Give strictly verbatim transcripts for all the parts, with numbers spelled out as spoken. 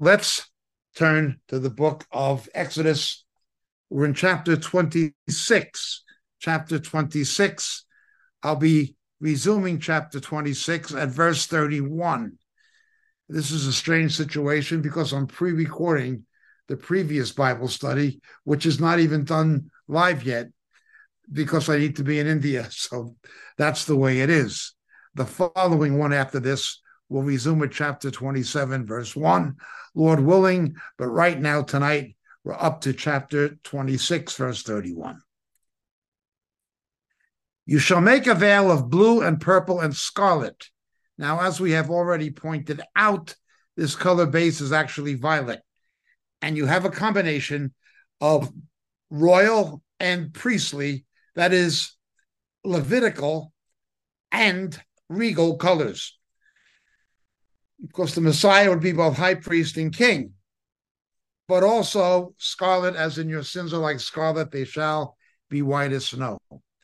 let's turn to the book of Exodus. We're in chapter twenty-six. Chapter twenty-six. I'll be resuming chapter twenty-six at verse thirty-one. This is a strange situation because I'm pre-recording the previous Bible study, which is not even done live yet because I need to be in India. So that's the way it is. The following one after this will resume at chapter twenty-seven, verse one, Lord willing. But right now, tonight, we're up to chapter twenty-six, verse thirty-one. You shall make a veil of blue and purple and scarlet. Now, as we have already pointed out, this color base is actually violet. And you have a combination of royal and priestly, that is, Levitical and regal colors. Of course, the Messiah would be both high priest and king, but also scarlet, as in your sins are like scarlet, they shall be white as snow.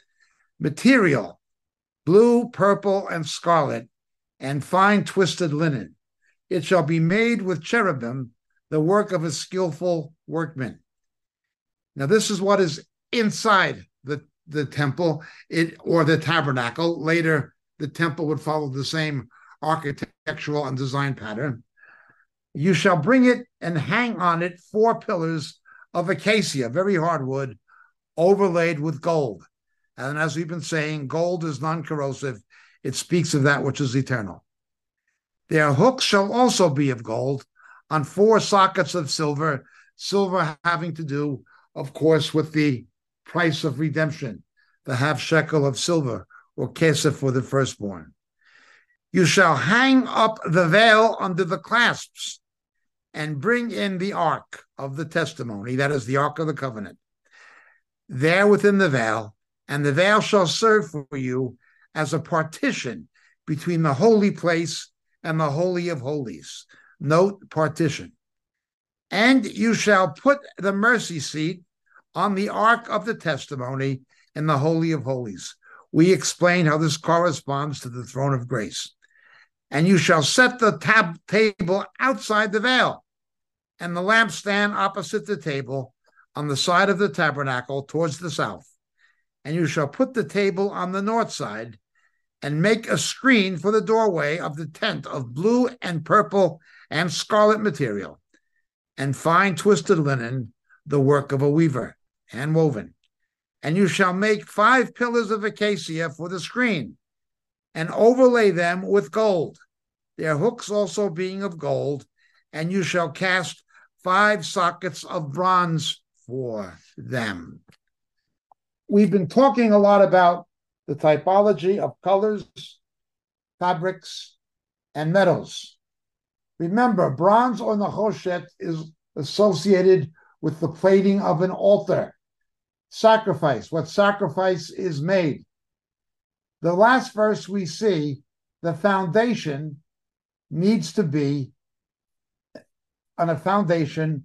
Material, blue, purple, and scarlet, and fine twisted linen. It shall be made with cherubim, the work of a skillful workman. Now, this is what is inside the, the temple it, or the tabernacle. Later, the temple would follow the same architectural and design pattern. You shall bring it and hang on it four pillars of acacia, very hard wood, overlaid with gold. And as we've been saying, gold is non-corrosive. It speaks of that which is eternal. Their hooks shall also be of gold on four sockets of silver, silver having to do, of course, with the price of redemption, the half shekel of silver, or kesef for the firstborn. You shall hang up the veil under the clasps and bring in the ark of the testimony, that is the ark of the covenant, there within the veil, and the veil shall serve for you as a partition between the holy place and the holy of holies. Note partition. And you shall put the mercy seat on the ark of the testimony in the holy of holies. We explain how this corresponds to the throne of grace. And you shall set the tab- table outside the veil, and the lampstand opposite the table on the side of the tabernacle towards the south. And you shall put the table on the north side, and make a screen for the doorway of the tent of blue and purple and scarlet material, and fine twisted linen, the work of a weaver, hand woven. And you shall make five pillars of acacia for the screen, and overlay them with gold, their hooks also being of gold, and you shall cast five sockets of bronze for them. We've been talking a lot about the typology of colors, fabrics, and metals. Remember, bronze or nechoshet is associated with the plating of an altar. Sacrifice, what sacrifice is made. The last verse we see, the foundation needs to be on a foundation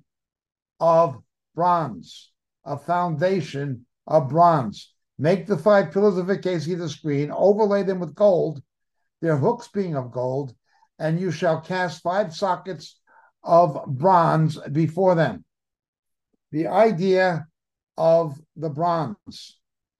of bronze, a foundation of bronze. Make the five pillars of acacia the screen, overlay them with gold, their hooks being of gold, and you shall cast five sockets of bronze before them. The idea of the bronze.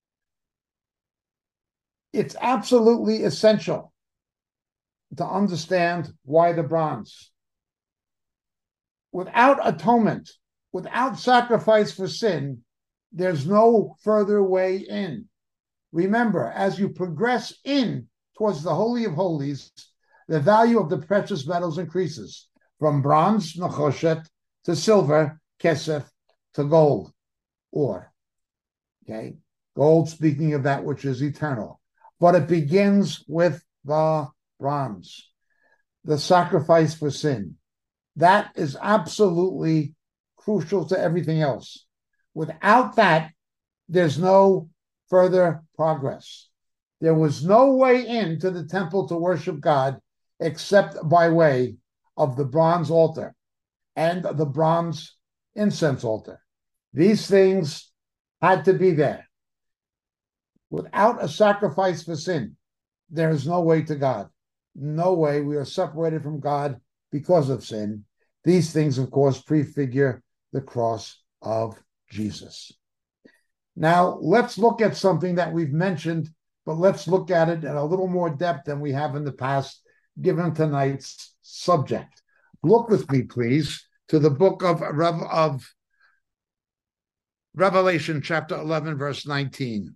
It's absolutely essential to understand why the bronze. Without atonement, without sacrifice for sin, there's no further way in. Remember, as you progress in towards the Holy of Holies, the value of the precious metals increases from bronze, nechoshet, to silver, kesef, to gold, or, okay, gold speaking of that which is eternal. But it begins with the bronze, the sacrifice for sin. That is absolutely crucial to everything else. Without that, there's no further progress. There was no way into the temple to worship God except by way of the bronze altar and the bronze incense altar. These things had to be there. Without a sacrifice for sin, there is no way to God. No way. We are separated from God because of sin. These things, of course, prefigure the cross of Jesus. Now, let's look at something that we've mentioned, but let's look at it in a little more depth than we have in the past, given tonight's subject. Look with me, please, to the book of, Rev- of Revelation, chapter eleven, verse nineteen.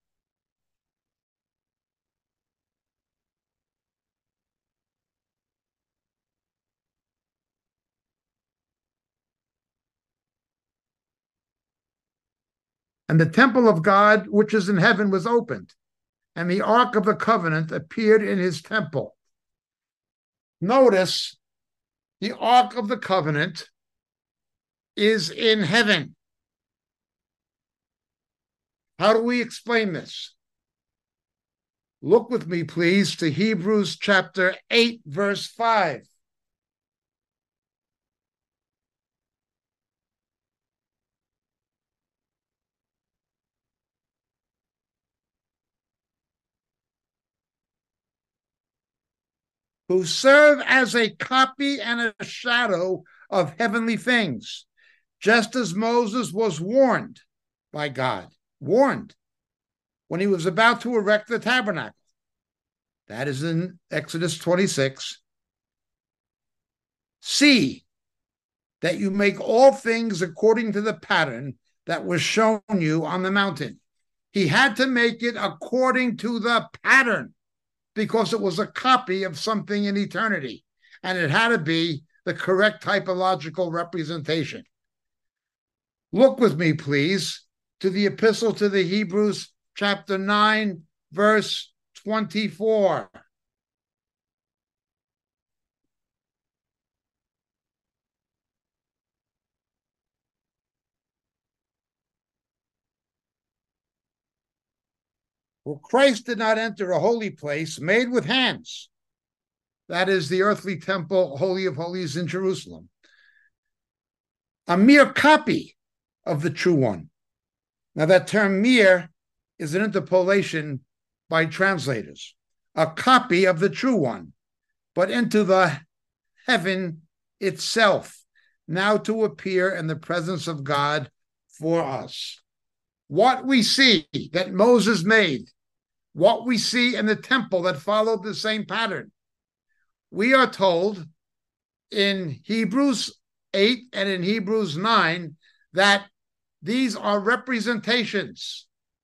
And the temple of God, which is in heaven, was opened, and the ark of the covenant appeared in his temple. Notice the ark of the covenant is in heaven. How do we explain this? Look with me, please, to Hebrews chapter eight, verse five. Who serve as a copy and a shadow of heavenly things, just as Moses was warned by God, warned when he was about to erect the tabernacle. That is in Exodus twenty-six. See that you make all things according to the pattern that was shown you on the mountain. He had to make it according to the pattern, because it was a copy of something in eternity, and it had to be the correct typological representation. Look with me, please, to the Epistle to the Hebrews, chapter nine, verse twenty-four. For Christ did not enter a holy place made with hands. That is the earthly temple, Holy of Holies in Jerusalem. A mere copy of the true one. Now that term mere is an interpolation by translators. A copy of the true one, but into the heaven itself, now to appear in the presence of God for us. What we see that Moses made, what we see in the temple that followed the same pattern, we are told in Hebrews eight and in Hebrews nine that these are representations,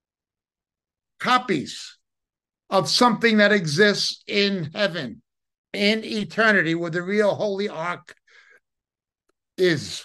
copies of something that exists in heaven, in eternity, where the real holy ark is.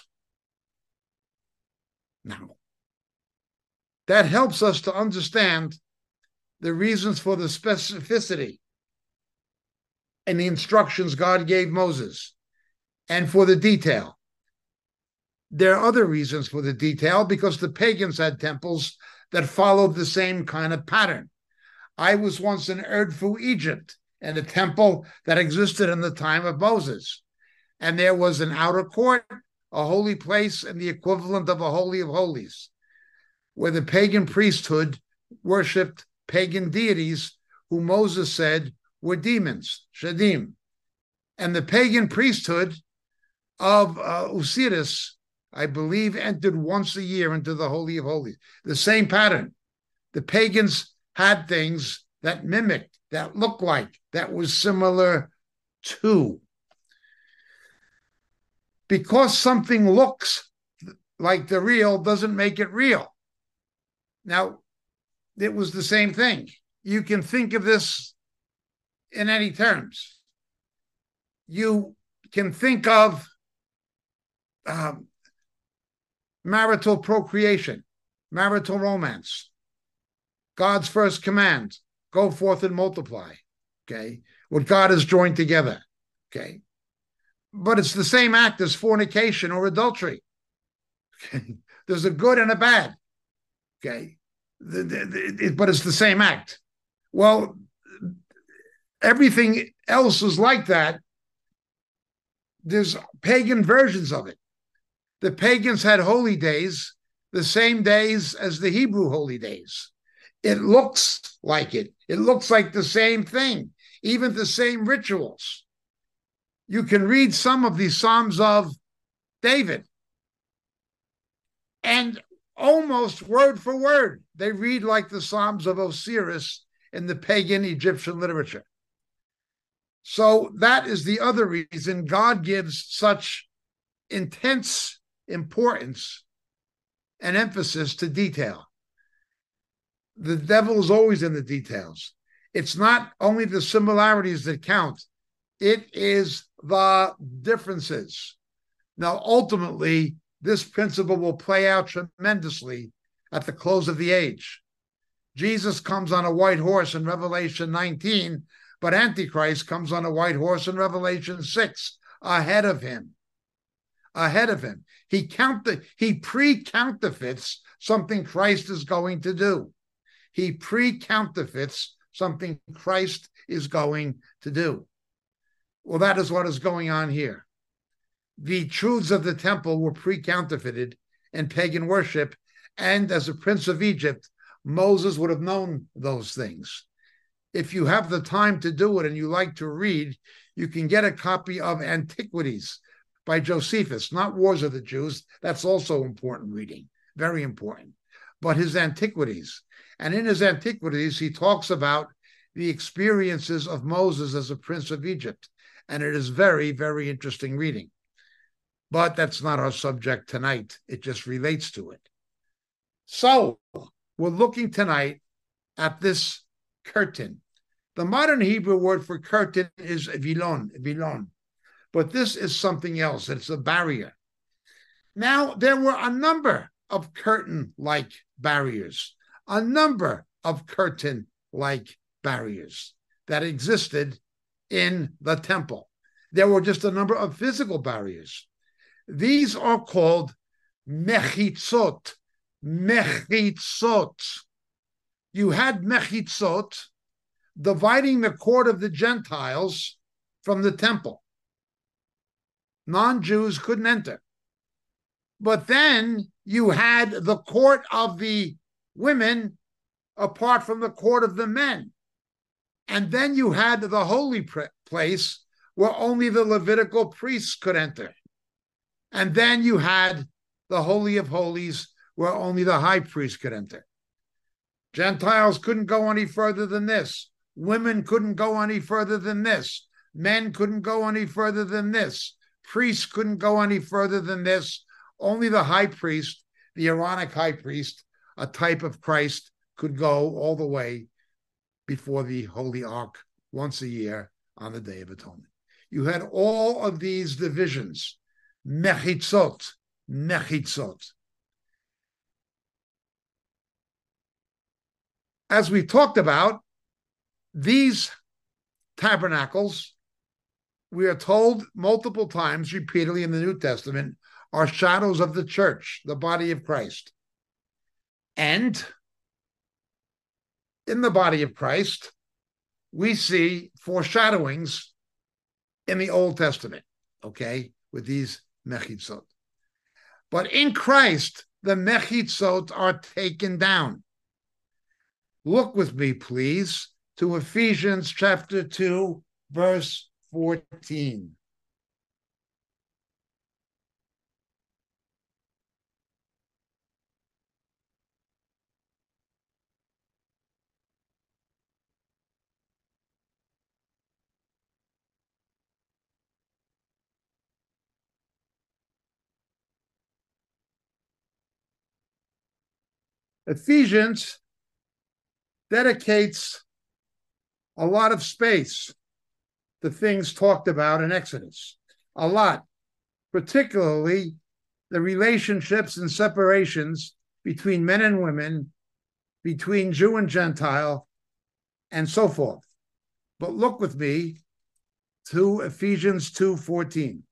Now, that helps us to understand the reasons for the specificity and the instructions God gave Moses, and for the detail. There are other reasons for the detail, because the pagans had temples that followed the same kind of pattern. I was once in Erdfu, Egypt, and a temple that existed in the time of Moses. And there was an outer court, a holy place, and the equivalent of a holy of holies, where the pagan priesthood worshipped pagan deities who Moses said were demons, Shadim. And the pagan priesthood of uh, Osiris, I believe, entered once a year into the Holy of Holies. The same pattern. The pagans had things that mimicked, that looked like, that was similar to. Because something looks like the real doesn't make it real. Now, it was the same thing. You can think of this in any terms. You can think of um, marital procreation, marital romance, God's first command, go forth and multiply, okay? What God has joined together, okay? But it's the same act as fornication or adultery. Okay? There's a good and a bad, okay? The, the, the, it, but it's the same act. Well, everything else is like that. There's pagan versions of it. The pagans had holy days, the same days as the Hebrew holy days. It looks like it. It looks like the same thing, even the same rituals. You can read some of the Psalms of David. And almost word for word, they read like the Psalms of Osiris in the pagan Egyptian literature. So that is the other reason God gives such intense importance and emphasis to detail. The devil is always in the details. It's not only the similarities that count, it is the differences. Now, ultimately, this principle will play out tremendously at the close of the age. Jesus comes on a white horse in Revelation nineteen, but Antichrist comes on a white horse in Revelation six, ahead of him. Ahead of him. He counter, he pre-counterfeits something Christ is going to do. He pre-counterfeits something Christ is going to do. Well, that is what is going on here. The truths of the temple were pre-counterfeited in pagan worship, and as a prince of Egypt, Moses would have known those things. If you have the time to do it and you like to read, you can get a copy of Antiquities by Josephus, not Wars of the Jews. That's also important reading, very important. But his Antiquities. And in his Antiquities, he talks about the experiences of Moses as a prince of Egypt. And it is very, very interesting reading. But that's not our subject tonight. It just relates to it. So we're looking tonight at this curtain. The modern Hebrew word for curtain is vilon, vilon. But this is something else. It's a barrier. Now, there were a number of curtain-like barriers, a number of curtain-like barriers that existed in the temple. There were just a number of physical barriers. These are called mechitzot. Mechitzot. You had mechitzot dividing the court of the Gentiles from the temple. Non-Jews couldn't enter. But then you had the court of the women apart from the court of the men. And then you had the holy place where only the Levitical priests could enter. And then you had the Holy of Holies where only the high priest could enter. Gentiles couldn't go any further than this. Women couldn't go any further than this. Men couldn't go any further than this. Priests couldn't go any further than this. Only the high priest, the Aaronic high priest, a type of Christ, could go all the way before the Holy Ark once a year on the Day of Atonement. You had all of these divisions. Mechitzot, mechitzot. As we talked about, these tabernacles, we are told multiple times, repeatedly in the New Testament, are shadows of the church, the body of Christ. And in the body of Christ, we see foreshadowings in the Old Testament, okay, with these mechitzot. But in Christ, the mechitzot are taken down. Look with me, please, to Ephesians chapter two, verse fourteen. Ephesians dedicates a lot of space to things talked about in Exodus. A lot, particularly the relationships and separations between men and women, between Jew and Gentile, and so forth. But look with me to Ephesians two fourteen.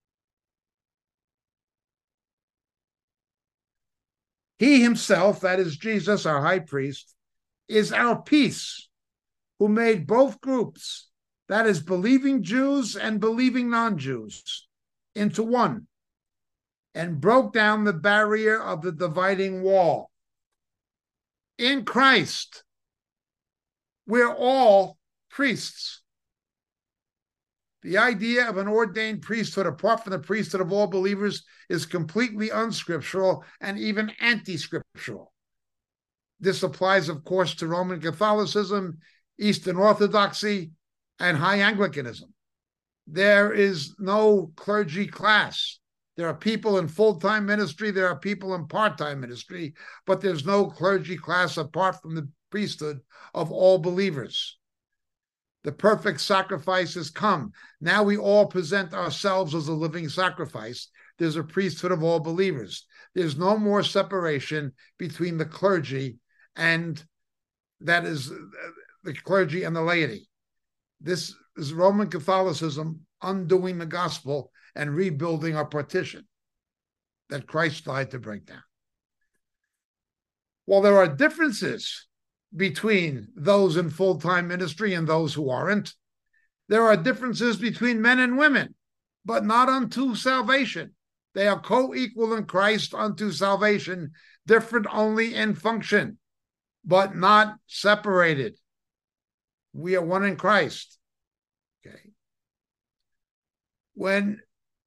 He himself, that is Jesus, our high priest, is our peace, who made both groups, that is believing Jews and believing non-Jews, into one, and broke down the barrier of the dividing wall. In Christ, we're all priests. The idea of an ordained priesthood apart from the priesthood of all believers is completely unscriptural and even anti-scriptural. This applies, of course, to Roman Catholicism, Eastern Orthodoxy, and High Anglicanism. There is no clergy class. There are people in full-time ministry, there are people in part-time ministry, but there's no clergy class apart from the priesthood of all believers. The perfect sacrifice has come. Now we all present ourselves as a living sacrifice. There's a priesthood of all believers. There's no more separation between the clergy and that is the clergy and the laity. This is Roman Catholicism undoing the gospel and rebuilding our partition that Christ died to break down. While there are differences between those in full-time ministry and those who aren't, there are differences between men and women, but not unto salvation. They are co-equal in Christ unto salvation, different only in function, but not separated. We are one in Christ. Okay. When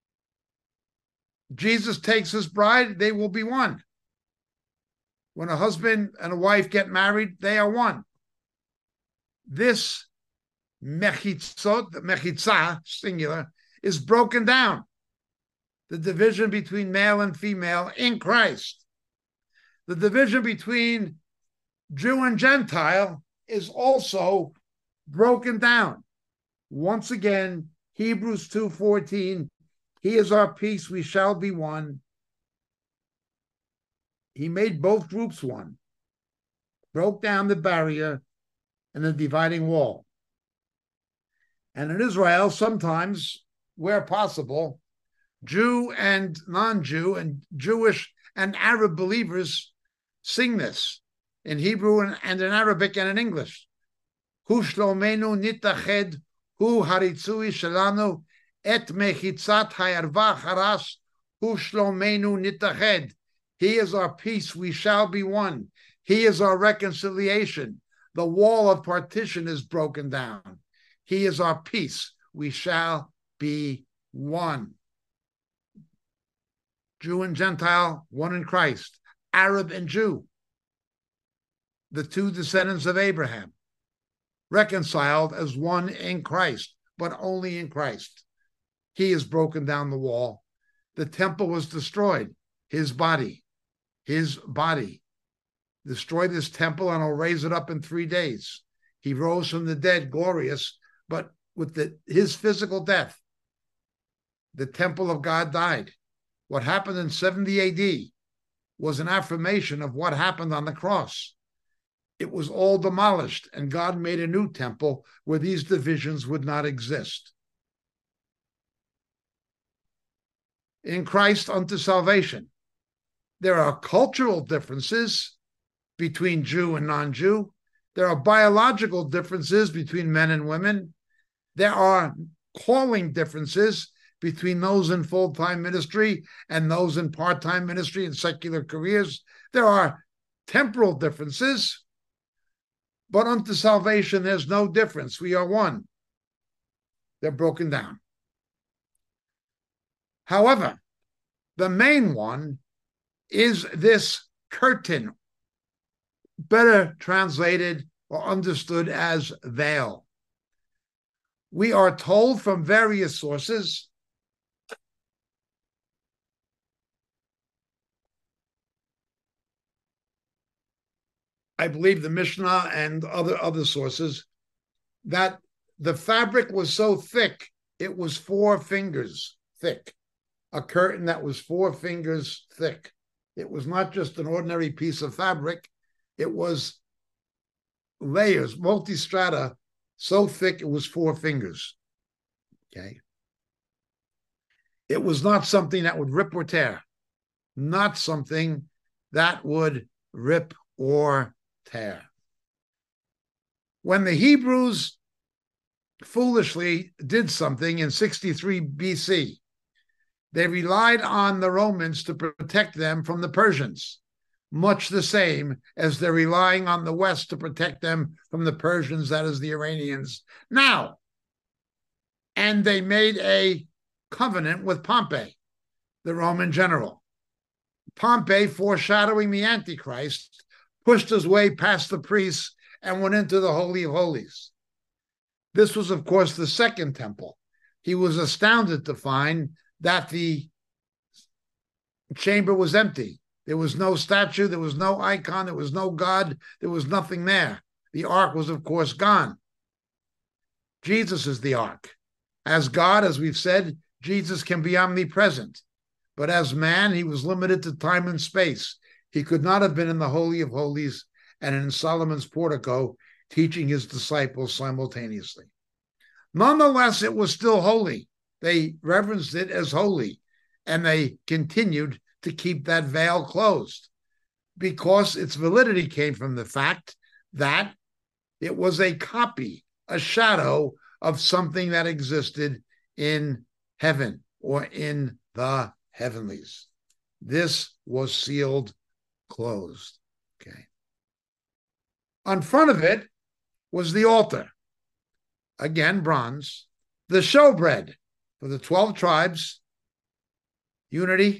Jesus takes his bride, they will be one. When a husband and a wife get married, they are one. This mechitzot, mechitzah, singular, is broken down. The division between male and female in Christ. The division between Jew and Gentile is also broken down. Once again, Hebrews two fourteen, he is our peace, we shall be one. He made both groups one, broke down the barrier and the dividing wall. And in Israel, sometimes, where possible, Jew and non-Jew and Jewish and Arab believers sing this in Hebrew and, and in Arabic and in English. Hu shlomenu nitached, hu haritzui shelanu, et mechitzat hayarva charas, hu shlomenu nitached. He is our peace, we shall be one. He is our reconciliation. The wall of partition is broken down. He is our peace, we shall be one. Jew and Gentile, one in Christ. Arab and Jew, the two descendants of Abraham, reconciled as one in Christ, but only in Christ. He has broken down the wall. The temple was destroyed, his body. His body. Destroy this temple and I'll raise it up in three days. He rose from the dead, glorious, but with the, his physical death, the temple of God died. What happened in seventy A D was an affirmation of what happened on the cross. It was all demolished, and God made a new temple where these divisions would not exist. In Christ unto salvation. There are cultural differences between Jew and non-Jew. There are biological differences between men and women. There are calling differences between those in full-time ministry and those in part-time ministry and secular careers. There are temporal differences, but unto salvation there's no difference. We are one. They're broken down. However, the main one is this curtain, better translated or understood as veil. We are told from various sources I believe the Mishnah and other, other sources, that the fabric was so thick, it was four fingers thick. A curtain that was four fingers thick. It was not just an ordinary piece of fabric. It was layers, multi-strata, so thick it was four fingers. Okay. It was not something that would rip or tear. Not something that would rip or tear. When the Hebrews foolishly did something in sixty-three B C, they relied on the Romans to protect them from the Persians, much the same as they're relying on the West to protect them from the Persians, that is the Iranians. Now, and they made a covenant with Pompey, the Roman general. Pompey, foreshadowing the Antichrist, pushed his way past the priests and went into the Holy of Holies. This was, of course, the second temple. He was astounded to find that the chamber was empty. There was no statue, there was no icon, there was no God, there was nothing there. The ark was, of course, gone. Jesus is the ark. As God, as we've said, Jesus can be omnipresent. But as man, he was limited to time and space. He could not have been in the Holy of Holies and in Solomon's portico teaching his disciples simultaneously. Nonetheless, it was still holy. They reverenced it as holy, and they continued to keep that veil closed because its validity came from the fact that it was a copy, a shadow of something that existed in heaven or in the heavenlies. This was sealed closed. Okay. On front of it was the altar, again bronze, the showbread for the twelve tribes, unity,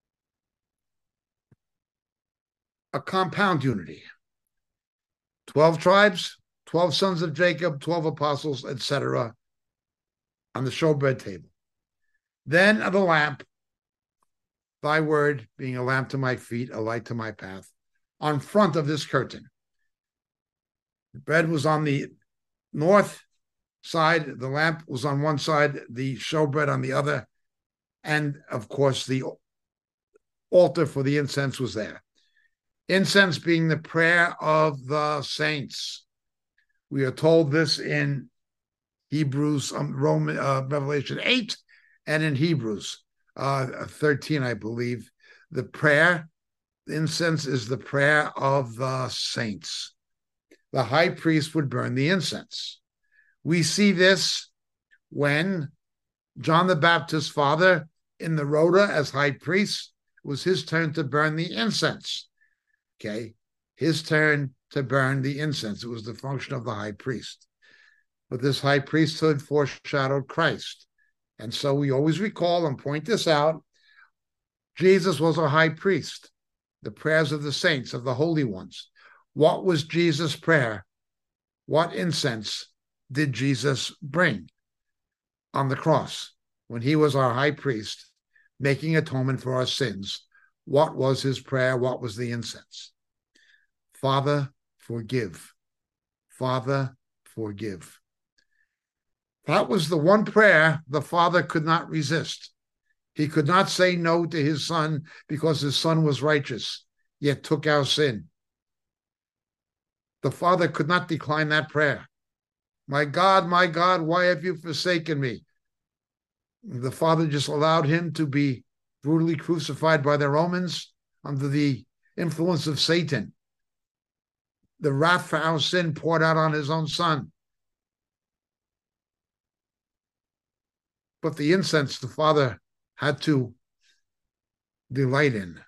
a compound unity. twelve tribes, twelve sons of Jacob, twelve apostles, et cetera, on the showbread table. Then the lamp, thy word being a lamp to my feet, a light to my path, on front of this curtain. The bread was on the north side, the lamp was on one side, the showbread on the other, and of course the altar for the incense was there. Incense being the prayer of the saints. We are told this in Hebrews, um, Roman, uh, Revelation eight, and in Hebrews uh, thirteen, I believe. The prayer, incense is the prayer of the saints. The high priest would burn the incense. We see this when John the Baptist's father in the rota as high priest, it was his turn to burn the incense. Okay, his turn to burn the incense. It was the function of the high priest. But this high priesthood foreshadowed Christ. And so we always recall and point this out. Jesus was a high priest. The prayers of the saints, of the holy ones. What was Jesus' prayer? What incense did Jesus bring on the cross when he was our high priest, making atonement for our sins? What was his prayer? What was the incense? Father, forgive. Father, forgive. That was the one prayer the Father could not resist. He could not say no to his Son because his Son was righteous, yet took our sin. The Father could not decline that prayer. My God, my God, why have you forsaken me? The Father just allowed him to be brutally crucified by the Romans under the influence of Satan. The wrath for our sin poured out on his own Son. But the incense the Father had to delight in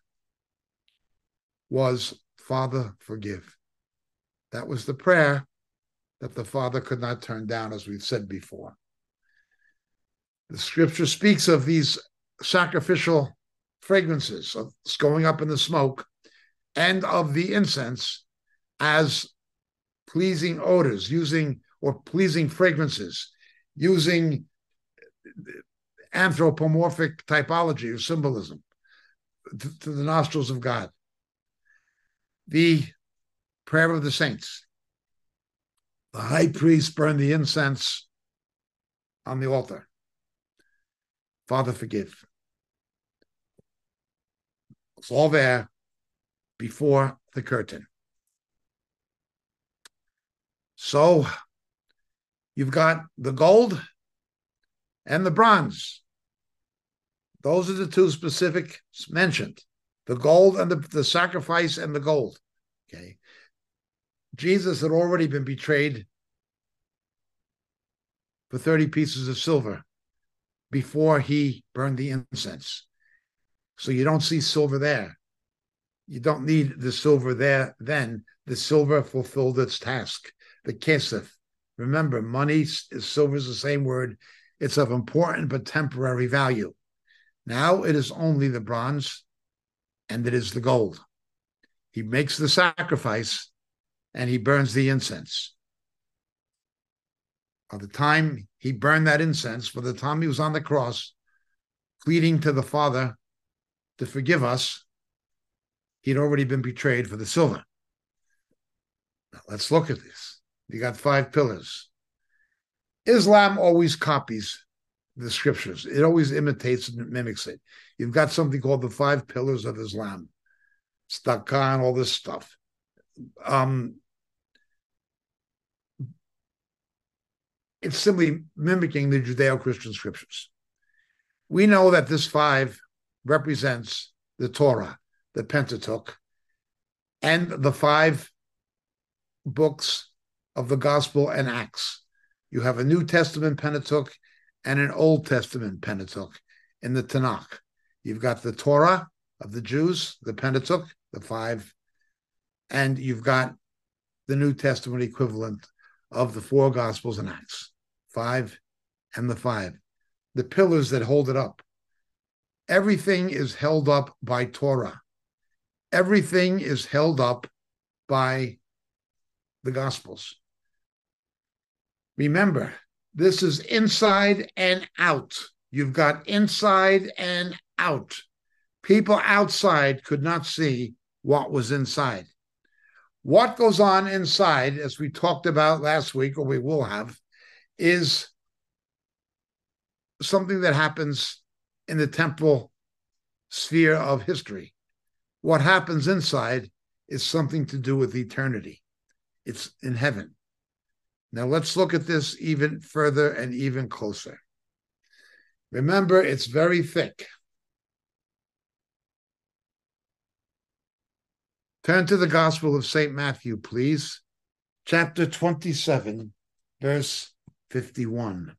was, Father, forgive. That was the prayer that the Father could not turn down, as we've said before. The scripture speaks of these sacrificial fragrances, of going up in the smoke, and of the incense as pleasing odors, using, or pleasing fragrances, using anthropomorphic typology or symbolism to, to the nostrils of God. The prayer of the saints. The high priest burned the incense on the altar. Father, forgive. It's all there before the curtain. So you've got the gold and the bronze. Those are the two specific mentioned. The gold and the, the sacrifice and the gold. Okay. Jesus had already been betrayed for thirty pieces of silver before he burned the incense. So you don't see silver there. You don't need the silver there then. The silver fulfilled its task. The kesef. Remember, money, silver is the same word It's of important but temporary value. Now it is only the bronze and it is the gold. He makes the sacrifice and he burns the incense. By the time he burned that incense, by the time he was on the cross, pleading to the Father to forgive us, he'd already been betrayed for the silver. Now, let's look at this. You got five pillars. Islam always copies the scriptures. It always imitates and mimics it. You've got something called the five pillars of Islam. Staqqa and all this stuff. Um, it's simply mimicking the Judeo-Christian scriptures. We know that this five represents the Torah, the Pentateuch, and the five books of the Gospel and Acts. You have a New Testament Pentateuch and an Old Testament Pentateuch in the Tanakh. You've got the Torah of the Jews, the Pentateuch, the five, and you've got the New Testament equivalent of the four Gospels and Acts, five and the five, the pillars that hold it up. Everything is held up by Torah. Everything is held up by the Gospels. Remember, this is inside and out. You've got inside and out. People outside could not see what was inside. What goes on inside, as we talked about last week, or we will have, is something that happens in the temporal sphere of history. What happens inside is something to do with eternity. It's in heaven. Now let's look at this even further and even closer. Remember, it's very thick. Turn to the Gospel of Saint Matthew, please. Chapter twenty-seven, verse fifty-one.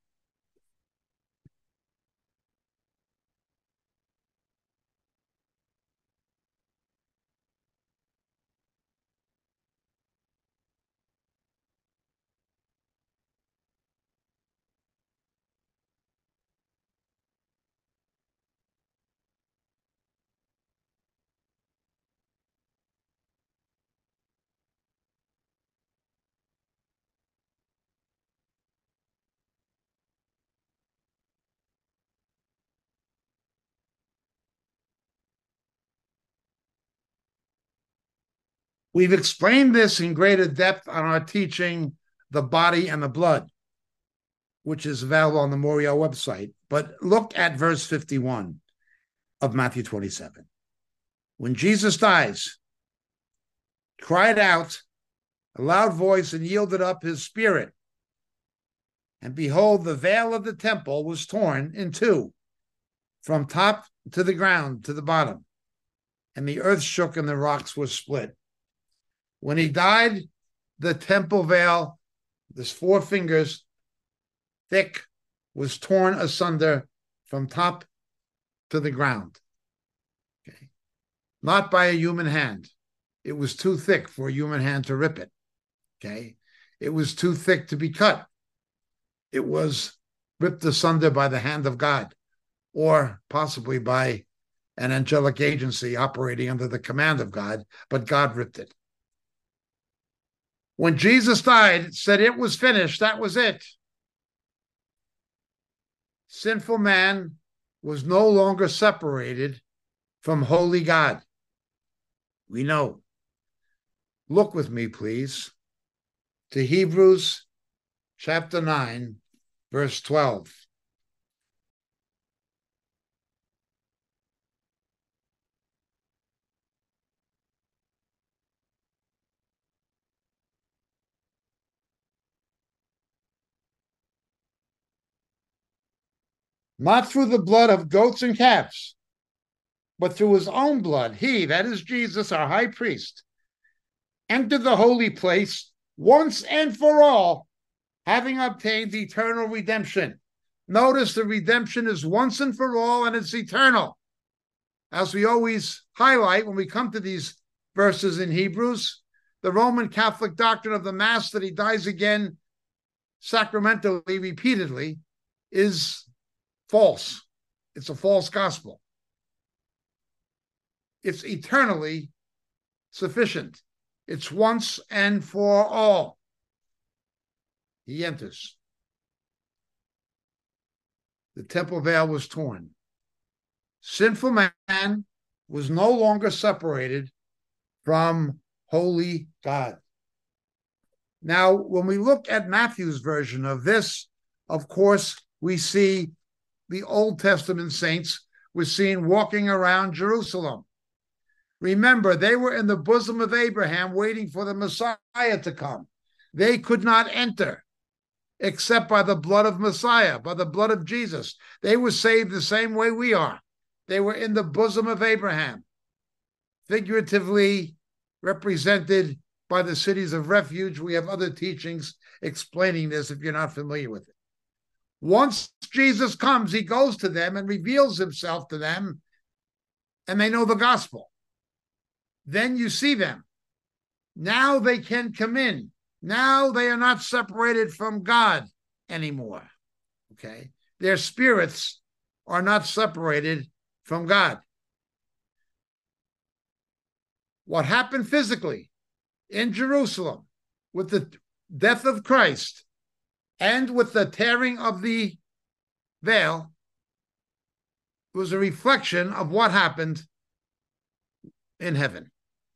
We've explained this in greater depth on our teaching, The Body and the Blood, which is available on the Moriel website. But look at verse fifty-one of Matthew twenty-seven. When Jesus dies, cried out a loud voice and yielded up his spirit. And behold, the veil of the temple was torn in two, from top to the ground to the bottom. And the earth shook and the rocks were split. When he died, the temple veil, this four fingers thick, was torn asunder from top to the ground. Okay. Not by a human hand. It was too thick for a human hand to rip it. Okay. It was too thick to be cut. It was ripped asunder by the hand of God, or possibly by an angelic agency operating under the command of God, but God ripped it. When Jesus died, it said it was finished. That was it. Sinful man was no longer separated from holy God. We know. Look with me, please, to Hebrews chapter nine, verse twelve. Not through the blood of goats and calves, but through his own blood, he, that is Jesus, our high priest, entered the holy place once and for all, having obtained eternal redemption. Notice the redemption is once and for all, and it's eternal. As we always highlight when we come to these verses in Hebrews, the Roman Catholic doctrine of the Mass that he dies again sacramentally, repeatedly, is false. It's a false gospel. It's eternally sufficient. It's once and for all. He enters. The temple veil was torn. Sinful man was no longer separated from holy God. Now, when we look at Matthew's version of this, of course, we see the Old Testament saints were seen walking around Jerusalem. Remember, they were in the bosom of Abraham waiting for the Messiah to come. They could not enter except by the blood of Messiah, by the blood of Jesus. They were saved the same way we are. They were in the bosom of Abraham, figuratively represented by the cities of refuge. We have other teachings explaining this if you're not familiar with it. Once Jesus comes, he goes to them and reveals himself to them, and they know the gospel. Then you see them. Now they can come in. Now they are not separated from God anymore. Okay? Their spirits are not separated from God. What happened physically in Jerusalem with the death of Christ and with the tearing of the veil was a reflection of what happened in heaven.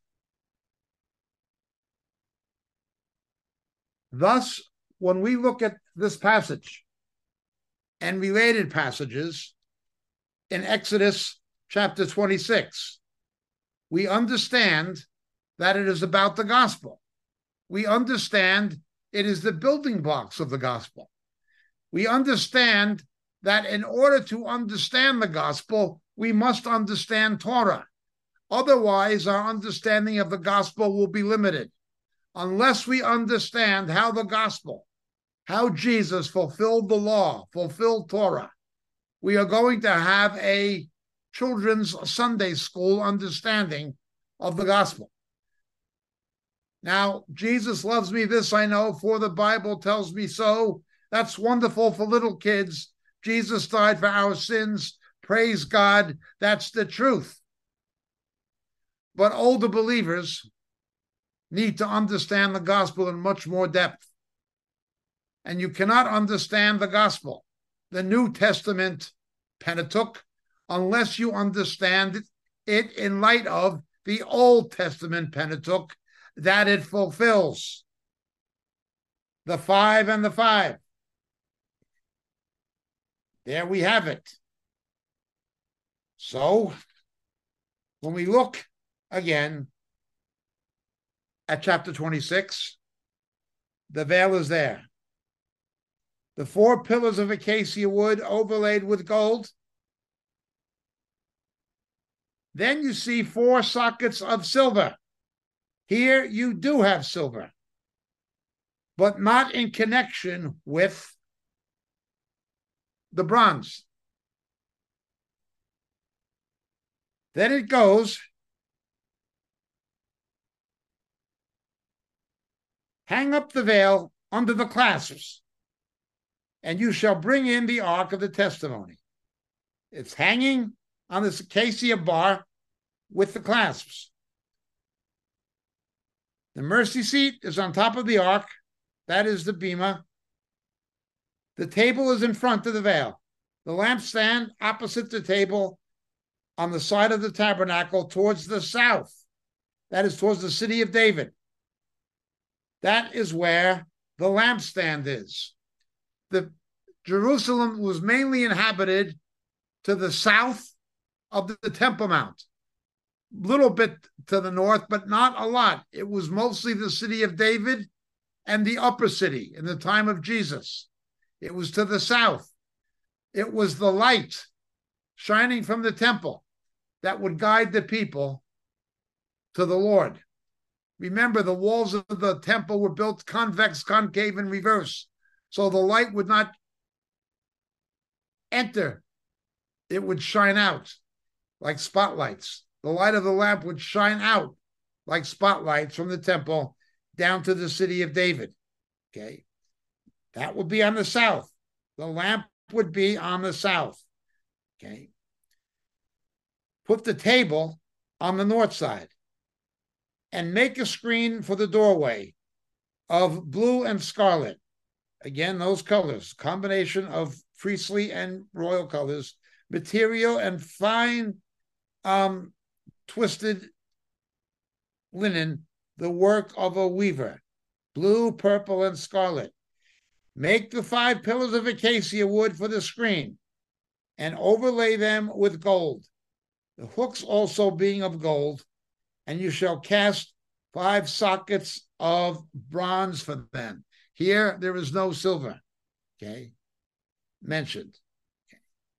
Thus, when we look at this passage and related passages in Exodus chapter twenty-six, we understand that it is about the gospel. We understand it is the building blocks of the gospel. We understand that in order to understand the gospel, we must understand Torah. Otherwise, our understanding of the gospel will be limited. Unless we understand how the gospel, how Jesus fulfilled the law, fulfilled Torah, we are going to have a children's Sunday school understanding of the gospel. Now, Jesus loves me, this I know, for the Bible tells me so. That's wonderful for little kids. Jesus died for our sins. Praise God. That's the truth. But older believers need to understand the gospel in much more depth. And you cannot understand the gospel, the New Testament Pentateuch, unless you understand it in light of the Old Testament Pentateuch that it fulfills. The five and the five. There we have it. So, when we look again at chapter twenty-six, the veil is there. The four pillars of acacia wood overlaid with gold. Then you see four sockets of silver. Here you do have silver, but not in connection with the bronze. Then it goes, hang up the veil under the clasps, and you shall bring in the ark of the testimony. It's hanging on this acacia bar with the clasps. The mercy seat is on top of the ark. That is the bema. The table is in front of the veil. The lampstand opposite the table on the side of the tabernacle towards the south. That is towards the city of David. That is where the lampstand is. The Jerusalem was mainly inhabited to the south of the, the Temple Mount. A little bit to the north, but not a lot. It was mostly the city of David and the upper city in the time of Jesus. It was to the south. It was the light shining from the temple that would guide the people to the Lord. Remember, the walls of the temple were built convex, concave, and reverse, so the light would not enter. It would shine out like spotlights. The light of the lamp would shine out like spotlights from the temple down to the city of David. Okay, that would be on the south. The lamp would be on the south. Okay. Put the table on the north side and make a screen for the doorway of blue and scarlet. Again, those colors, combination of priestly and royal colors, material and fine um, twisted linen, the work of a weaver, blue, purple, and scarlet. Make the five pillars of acacia wood for the screen and overlay them with gold, the hooks also being of gold, and you shall cast five sockets of bronze for them. Here, there is no silver, okay, mentioned. Okay.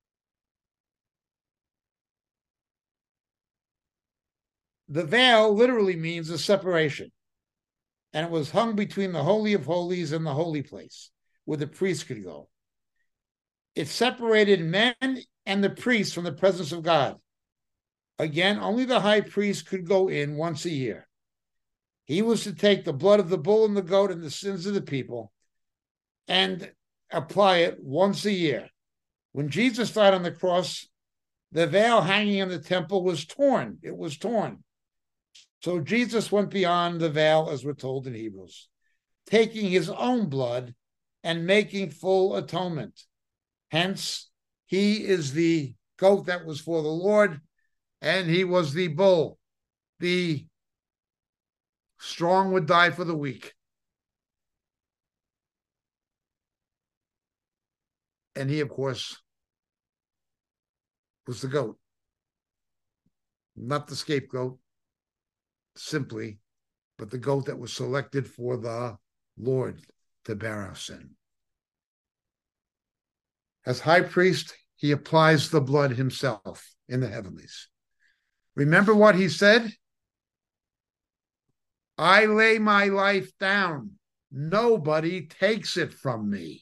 The veil literally means a separation, and it was hung between the Holy of Holies and the holy place, where the priest could go. It separated men and the priests from the presence of God. Again, only the high priest could go in once a year. He was to take the blood of the bull and the goat and the sins of the people and apply it once a year. When Jesus died on the cross, the veil hanging in the temple was torn. It was torn. So Jesus went beyond the veil, as we're told in Hebrews, taking his own blood and making full atonement. Hence, he is the goat that was for the Lord, and he was the bull. The strong would die for the weak. And he, of course, was the goat. Not the scapegoat, simply, but the goat that was selected for the Lord to bear our sin. As high priest, he applies the blood himself in the heavenlies. Remember what he said? I lay my life down. Nobody takes it from me.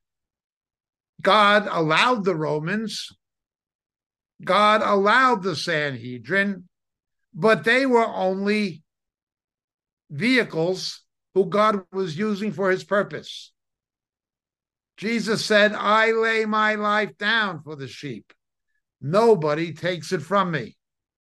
God allowed the Romans. God allowed the Sanhedrin, but they were only vehicles who God was using for his purpose. Jesus said, I lay my life down for the sheep. Nobody takes it from me.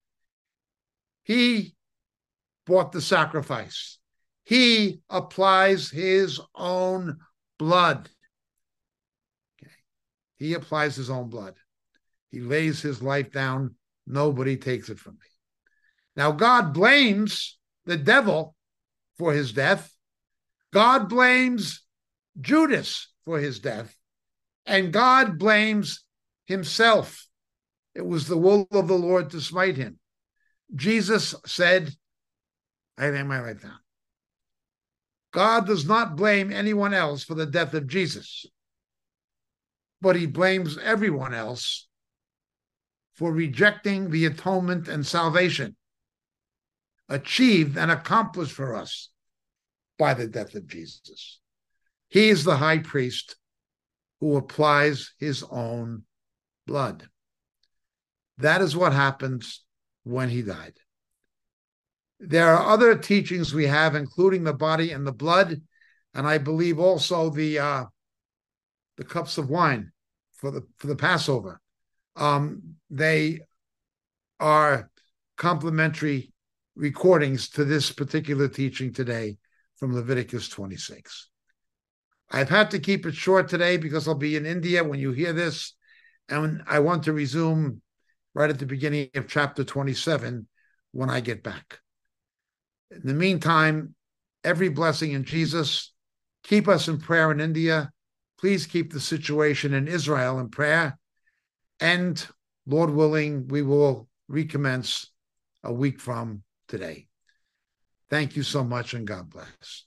He bought the sacrifice. He applies his own blood. Okay. He applies his own blood. He lays his life down. Nobody takes it from me. Now, God blames the devil for his death. God blames Judas for his death. And God blames himself. It was the will of the Lord to smite him. Jesus said, I lay my life down. God does not blame anyone else for the death of Jesus, but he blames everyone else for rejecting the atonement and salvation achieved and accomplished for us by the death of Jesus. He is the high priest who applies his own blood. That is what happens when he died. There are other teachings we have, including the body and the blood, and I believe also the uh, the cups of wine for the for the Passover. Um, they are complementary recordings to this particular teaching today from Leviticus twenty-six. I've had to keep it short today because I'll be in India when you hear this, and I want to resume right at the beginning of chapter twenty-seven when I get back. In the meantime, every blessing in Jesus. Keep us in prayer in India. Please keep the situation in Israel in prayer. And Lord willing, we will recommence a week from today. Thank you so much, and God bless.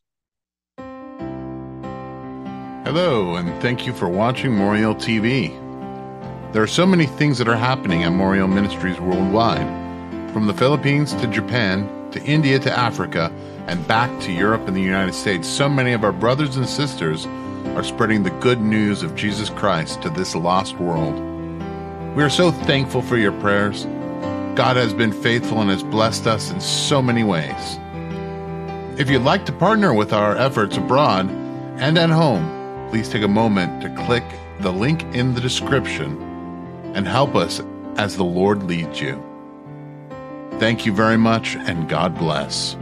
Hello, and thank you for watching Moriel T V. There are so many things that are happening at Moriel Ministries worldwide, from the Philippines to Japan, to India to Africa, and back to Europe and the United States. So many of our brothers and sisters are spreading the good news of Jesus Christ to this lost world. We are so thankful for your prayers. God has been faithful and has blessed us in so many ways. If you'd like to partner with our efforts abroad and at home, please take a moment to click the link in the description and help us as the Lord leads you. Thank you very much, and God bless.